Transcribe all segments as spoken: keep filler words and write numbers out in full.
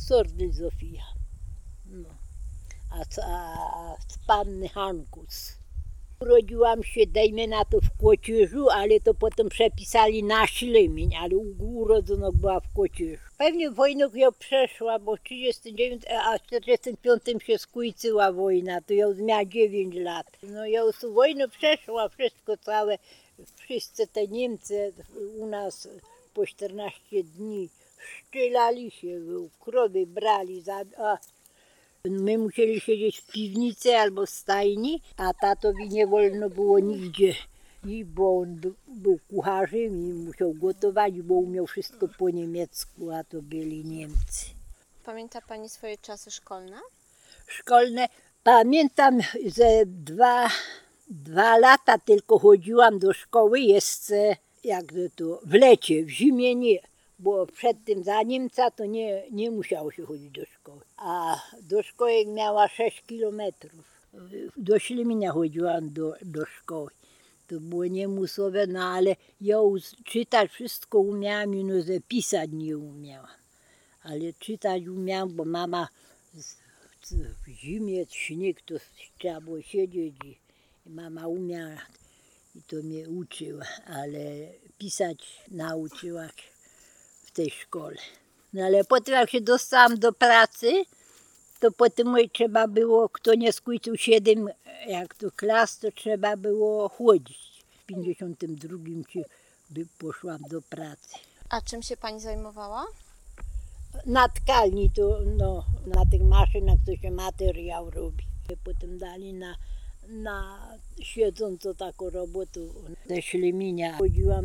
Sordel Zofia. No. A, a z panny Hankus. Urodziłam się, dajmy na to, w Kłocierzu, ale to potem przepisali na Ślemień, ale urodzona była w Kłocierzu. Pewnie wojnę ją przeszła, bo w trzydziestym dziewiątym, a w czterdziestym piątym się skończyła wojna, to ją miała dziewięć lat. No ją z wojny przeszła, wszystko całe, wszyscy te Niemcy u nas po czternaście dni szczylali się, krowy brali, za, a my musieli siedzieć w piwnicy albo w stajni, a tatowi nie wolno było nigdzie, i bo on był, był kucharzem i musiał gotować, bo umiał wszystko po niemiecku, a to byli Niemcy. Pamięta Pani swoje czasy szkolne? Szkolne? Pamiętam, że dwa, dwa lata tylko chodziłam do szkoły, jeszcze jak to w lecie, w zimie nie. Bo przed tym za Niemca to nie, nie musiało się chodzić do szkoły. A do szkoły miała sześć kilometrów. Do Ślemienia chodziłam do, do szkoły. To było niemusowe, no ale ja czytać wszystko umiałam, no że pisać nie umiałam. Ale czytać umiałam, bo mama w zimie, śnieg, to trzeba było siedzieć i, i mama umiała i to mnie uczyła, ale pisać nauczyła się w tej szkole. No ale potem jak się dostałam do pracy, to potem trzeba było, kto nie skończył siedem jak to klas, to trzeba było chodzić. W pięćdziesiątym drugim poszłam do pracy. A czym się Pani zajmowała? Na tkalni, to no, na tych maszynach to się materiał robi. Potem dali na, na siedząco taką robotę ze Ślemienia. Chodziłam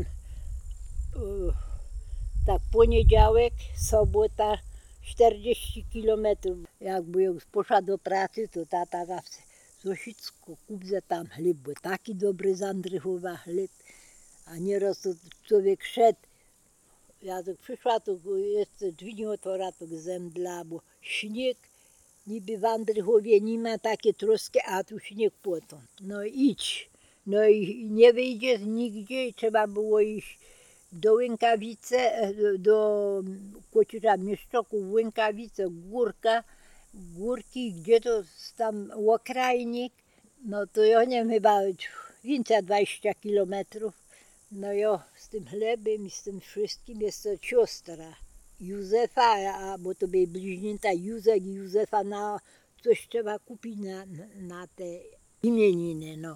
uh, tak poniedziałek, sobota, czterdzieści kilometrów. Jakby już poszła do pracy, to tata zawsze Zosicko, kupże tam chleb, bo taki dobry z Andrychowa chleb. A nieraz to człowiek szedł. Ja tak przyszła, to jeszcze drzwi nie otwora, to zemdla, bo śnieg, niby w Andrychowie nie ma takie troski, a tu śnieg potąd. No idź. No i nie wyjdziesz nigdzie i trzeba było iść do Łękawice, do Kłocierza Mieszczoków, Łękawice, Górka, Górki, gdzie to tam Okrajnik, no to ja nie wiem, chyba więcej dwadzieścia kilometrów. No ja z tym chlebem i z tym wszystkim jest to siostra Józefa, a bo to byli bliźnięta Józek i Józefa, na coś trzeba kupić na, na te imieniny, no.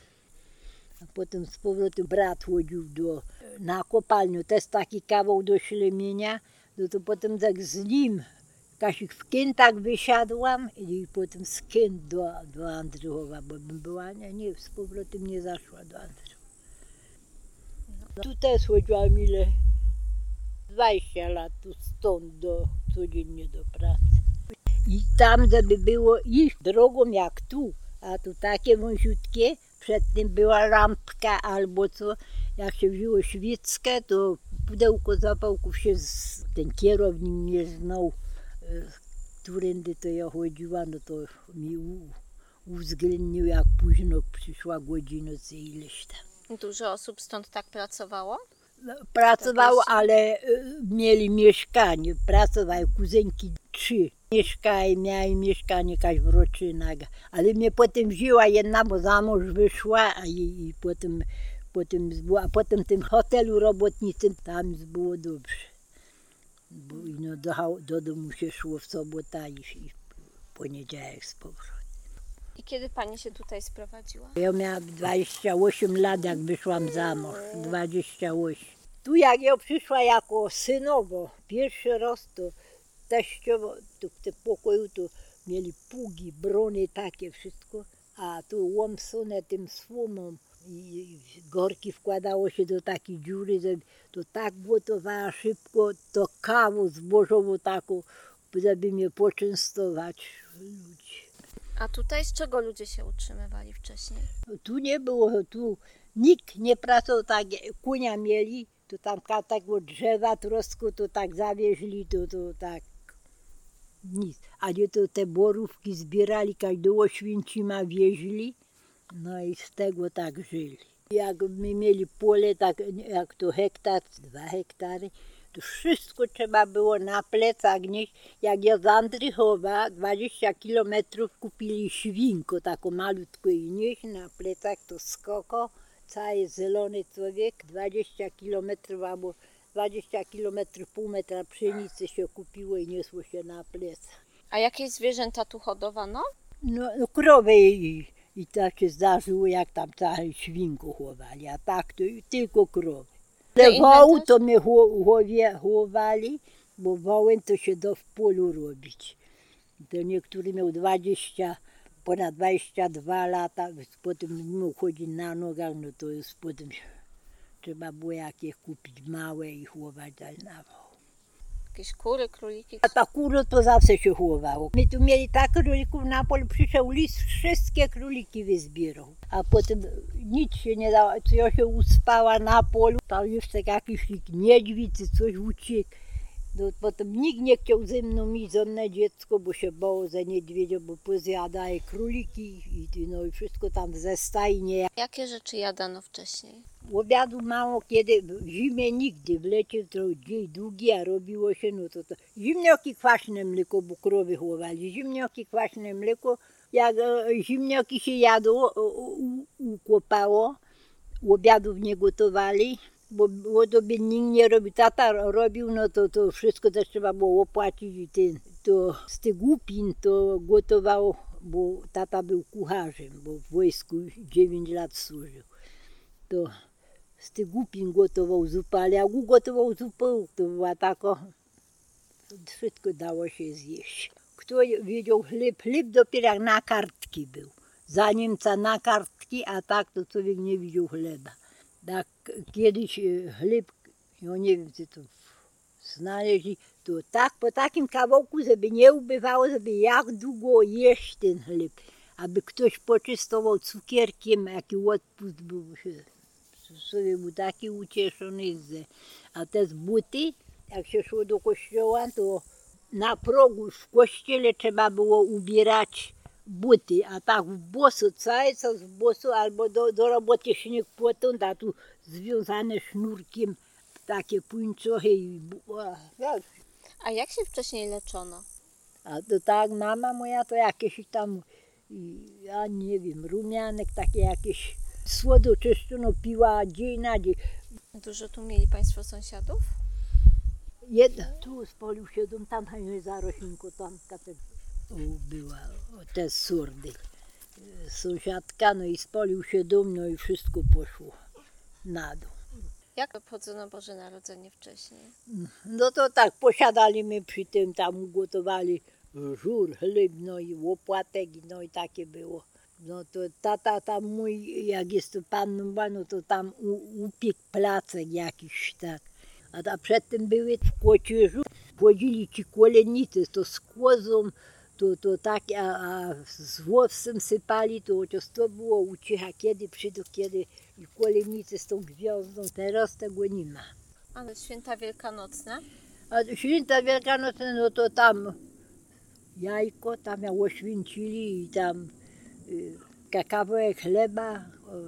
A potem z powrotem brat chodził do, na kopalnię, też taki kawał do Ślemienia, no to potem tak z nim, Kasik w Kętach wysiadłam i potem z Kęt do, do Andrychowa, bo bym była, nie, nie, z powrotem nie zaszła do Andrychowa. No. Tu też chodziłam ile? dwadzieścia lat, tu stąd do, codziennie do pracy. I tam, żeby było iść drogą jak tu, a tu takie wąziutkie, przedtem była lampka albo co, jak się wzięło świeckę, to pudełko zapałków się, z, ten kierownik mnie znał, którędy to ja chodziłam, no to mi u, uwzględnił, jak późno przyszła godzina, co ileś tam. Dużo osób stąd tak pracowało? No, pracowało, tak ale y, mieli mieszkanie, pracowały kuzenki trzy. Mieszkali, miały mieszkanie jakaś w Roczynach, ale mnie potem wzięła jedna, bo za mąż wyszła a i, i potem, potem, a potem w tym hotelu robotniczym tam było dobrze. Bo no, do, do domu się szło w sobotę i, i w poniedziałek z powrotem. I kiedy Pani się tutaj sprowadziła? Ja miałam dwadzieścia osiem lat, jak wyszłam za mąż, dwadzieścia osiem. Tu jak ja przyszła jako synowo, pierwszy raz to teściowo, tu w tym pokoju to mieli pługi, brony, takie wszystko, a tu łomsone tym słomą i gorki wkładało się do takiej dziury, że to tak gotowała szybko, to kawę zbożową taką, żeby mnie poczęstować ludzi. A tutaj z czego ludzie się utrzymywali wcześniej? Tu nie było, tu nikt nie pracował, tak kunia mieli, to tam takiego drzewa trosku, to tak zawieźli, to, to tak nic. A nie to te borówki zbierali, każdego Oświęcima wieźli, no i z tego tak żyli. Jak my mieli pole, tak jak to hektar, dwa hektary, To wszystko trzeba było na plecach nieść. Jak ja z Andrychowa dwadzieścia kilometrów kupili świnko, taką malutką i nieść na plecach, to skoko, cały zielony człowiek, dwadzieścia kilometrów albo dwadzieścia kilometrów, pół metra pszenicy się kupiło i niosło się na plecach. A jakieś zwierzęta tu hodowano? No, no krowy i, i tak się zdarzyło, jak tam całe świnko chowali, a tak to tylko krowy. Ale wołu to my chowali, bo wołem to się da w polu robić. To niektóry miał dwadzieścia, ponad dwadzieścia dwa lata, potem mógł chodzić na nogach, no to już potem trzeba było jakieś kupić małe i chować na woł. Jakieś kury, króliki? A ta kuro to zawsze się chowało. My tu mieli tak królików na polu, przyszedł lis, wszystkie króliki wyzbierał. A potem nic się nie dało, co ja się uspała na polu, tam jeszcze jakiś niedźwiedź czy coś uciekł. No, potem nikt nie chciał ze mną iść, żadne dziecko, bo się bało za niedźwiedzia, bo pozjadaje króliki i, no, i wszystko tam ze stajnie. Jakie rzeczy jadano wcześniej? Obiadu mało kiedy, w zimie nigdy, w lecie to dzień długi, a robiło się, no to, to zimnioki, kwaśne mleko, bo krowy chowali, zimnioki, kwaśne mleko, jak e, zimnioki się jadło, ukopało, obiadów nie gotowali, bo było to by nikt nie robił, tata robił, no to, to wszystko też trzeba było opłacić i ten, to z tych głupin to gotował, bo tata był kucharzem, bo w wojsku dziewięć lat służył, to z tych głupin gotował zupę, ale jak ugotował zupę, to była taka, wszystko dało się zjeść. Kto wiedział chleb, chleb dopiero jak na kartki był. Za Niemca na kartki, a tak to człowiek nie widział chleba. Tak kiedyś chleb, ja nie wiem, czy to znaleźli, to tak po takim kawałku, żeby nie ubywało, żeby jak długo jeść ten chleb. Aby ktoś poczystował cukierkiem, jaki odpust był. Sobie był taki ucieszony, a te buty, jak się szło do kościoła, to na progu w kościele trzeba było ubierać buty, a tak w boso, cały czas w boso, albo do, do roboty śnieg potąd, a tu związane sznurkiem, takie puńczochy. I, A jak się wcześniej leczono? a to tak mama moja to jakieś tam, ja nie wiem, rumianek, takie jakieś słodoczyszczono piła dzień na dzień. Dużo tu mieli Państwo sąsiadów? Jedna, tu z poliu się dom, tam za roślinką, tam była, te surdy. Sąsiadka, no i spolił się dom, no i wszystko poszło na dół. Jak obchodzono Boże Narodzenie wcześniej? No to tak, posiadaliśmy przy tym, tam ugotowali żur, chleb, no i łopłatek, no i takie było. No to tata tam mój, jak jest to panną, no to tam upiekł placek jakiś tak. A ta przedtem były w kłocierzu, wchodzili ci kolenicy, to z kłozą, to, to tak, a, a z włosem sypali, to chociaż to było ucicha, kiedy przyjdą, kiedy i kolenicy z tą gwiazdą, teraz tego nie ma. Ale święta wielkanocne? A święta wielkanocne, no to tam jajko, tam jak oświęcili i tam y, kawałek chleba,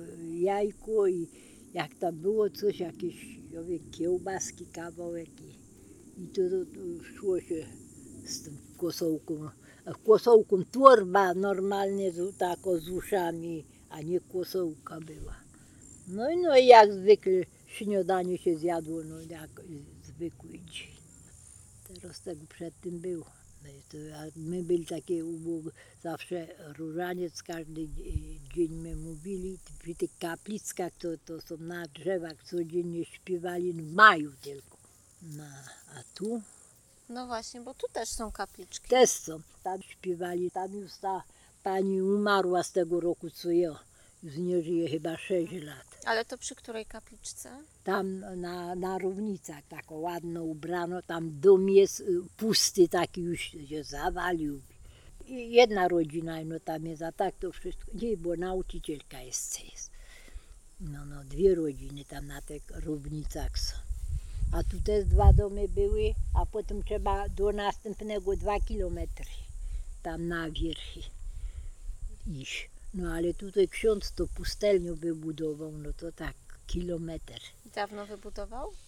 jajko i jak tam było coś, jakieś ja wiem, kiełbaski, kawałek i, i to, to, to szło się z tym kosołką. A kosołką torba normalnie tak z uszami, a nie kosołka była. No i no, jak zwykle śniadanie się zjadło, no jak zwykły dzień. Teraz tak przed tym było. My byli takie ubogi, zawsze różaniec każdy dzień my mówili, przy tych kaplickach to, to są na drzewach codziennie śpiewali, w maju tylko. No, a tu? No właśnie, bo tu też są kapliczki. Też są, tam śpiewali, tam już ta pani umarła z tego roku co ja, już nie żyje chyba sześć lat. Ale to przy której kapliczce? Tam na, na równicach, tak ładno ubrano, tam dom jest pusty, taki już się zawalił. I jedna rodzina no tam jest, a tak to wszystko, nie, bo nauczycielka jest. No, no, dwie rodziny tam na tych równicach są. A tu też dwa domy były, a potem trzeba do następnego dwa kilometry, tam na wierchy iść. No ale tutaj ksiądz to pustelnią wybudował, no to tak kilometr. Dawno wybudował?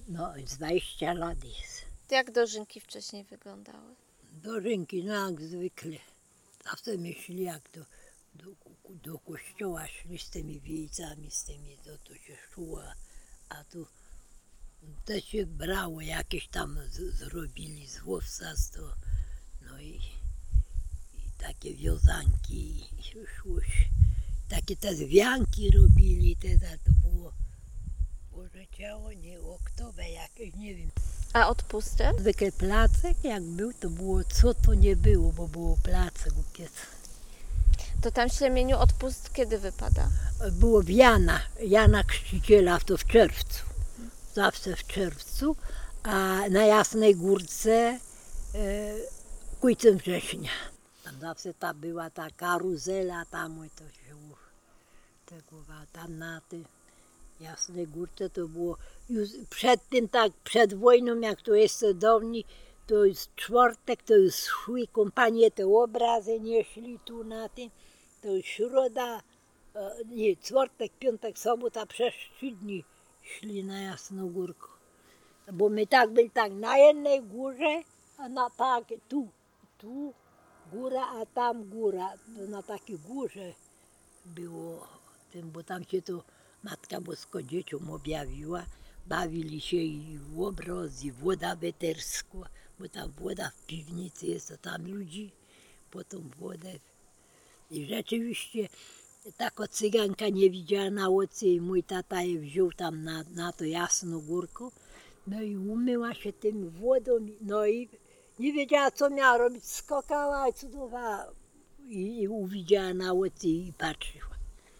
No, z dwadzieścia lat jest. Jak dożynki wcześniej wyglądały? Dożynki, no jak zwykle. Zawsze myśli, jak do, do, do kościoła szli z tymi wiejcami, z tymi, to, to się szło, a tu też się brało, jakieś tam z, zrobili z łowca, to, no i, i takie wiązanki, i szło się. Takie te wianki robili, te, to było, Boże ciało, nie, oktowe jakieś, nie wiem. A odpusty? Zwykle placek jak był, to było co to nie było, bo było placek u pieca. To tam w Ślemieniu odpust kiedy wypada? Było w Jana, Jana Chrzciciela, to w czerwcu. Zawsze w czerwcu, a na Jasnej Górce e, końcem września. Tam zawsze ta była ta karuzela, tam i to się tego, a tam na tej Jasnej Górce to było już przed tym, tak przed wojną, jak to jest cudowni, to jest czwartek, to już szły kompanie, te obrazy nieśli tu na tym, to już środa, e, nie, czwartek, piątek, sobota, przez trzy dni szli na Jasną Górkę. Bo my tak byli tak na jednej górze, a na tak tu, tu góra, a tam góra. To na takiej górze było, tym, bo tam się to Matka Boska dzieciom objawiła. Bawili się i w obroz, i woda weterska, bo tam woda w piwnicy jest, to tam ludzi po tą wodę. I rzeczywiście taka cyganka nie widziała na oczy i mój tata je wziął tam na, na to Jasną Górkę. No i umyła się tym wodą, no i nie wiedziała co miała robić, skakała i cudowała i, i uwidziała na oczy i patrzyła.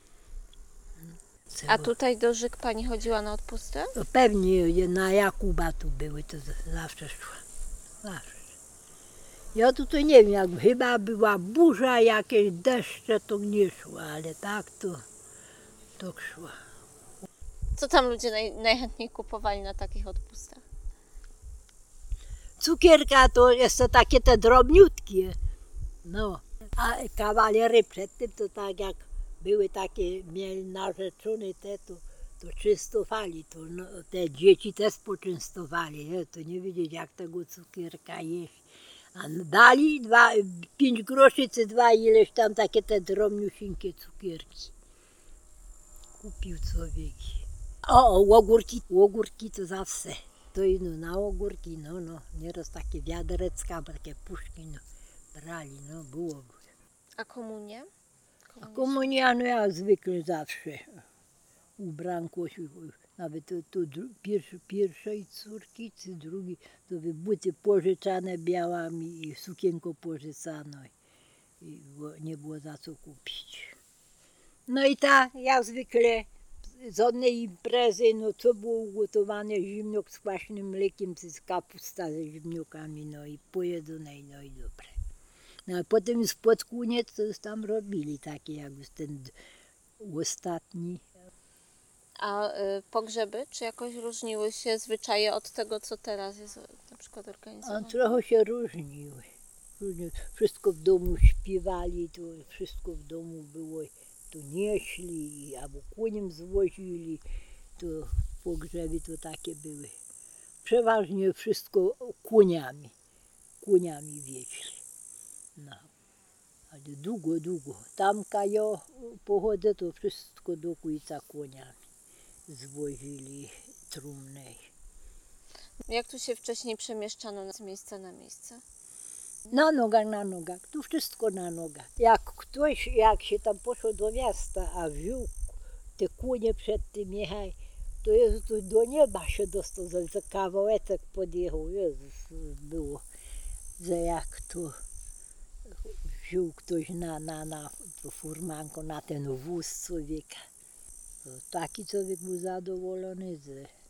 A tutaj do Żyk pani chodziła na odpusty? No pewnie na Jakuba tu były, to zawsze szła. Zawsze. Ja tutaj nie wiem, jak chyba była burza, jakieś deszcze, to nie szła, ale tak to, to szła. Co tam ludzie naj, najchętniej kupowali na takich odpustach? Cukierka to jest to takie te drobniutkie. No, a kawalery przed tym to tak jak były takie, mieli narzeczone te, to, to częstowali, to no, te dzieci też poczęstowali, nie? To nie wiedzieć jak tego cukierka jeść. A dali dwa, pięć groszy czy dwa ileś tam takie te drobniusieńkie cukierki. Kupił człowiek. O, o ogórki, ogórki to zawsze. To i no, na ogórki, no, no, nieraz takie wiaderecka, takie puszki, no, brali, no, było. A komunie? A komunia, no jak zwykle zawsze. Ubranko, nawet to, to pierwszy, pierwszej córki, czy drugi, to by buty pożyczane białami i sukienko pożyczano. I było, nie było za co kupić. No i ta, jak zwykle, z jednej imprezy, no co było ugotowane, ziemniak z kwaśnym mlekiem, czy z kapusta ze ziemniakami, no i pojedzonej, no i dobre. No a potem już pod koniec to już tam robili takie, jak już ten ostatni. A y, pogrzeby, czy jakoś różniły się zwyczaje od tego, co teraz jest na przykład A organizowane? trochę się różniły. Różni- Wszystko w domu śpiewali, to wszystko w domu było, to nieśli, albo koniem zwozili, to pogrzeby to takie były. Przeważnie wszystko koniami, koniami wieźli. No. Ale długo, długo. Tamka ja pochodzę, to wszystko do końca koniami zwozili trumny. Jak tu się wcześniej przemieszczano z miejsca na miejsce? Na nogach, na nogach, tu wszystko na nogach. Jak ktoś, jak się tam poszło do miasta, a wziął te konie przed tym jechaj, to jest to do nieba się dostał, za za kawałeczek podjechał, Jezus, było, że jak to wziął ktoś na, na, na to furmanko, na ten wóz człowieka. To taki człowiek był zadowolony, że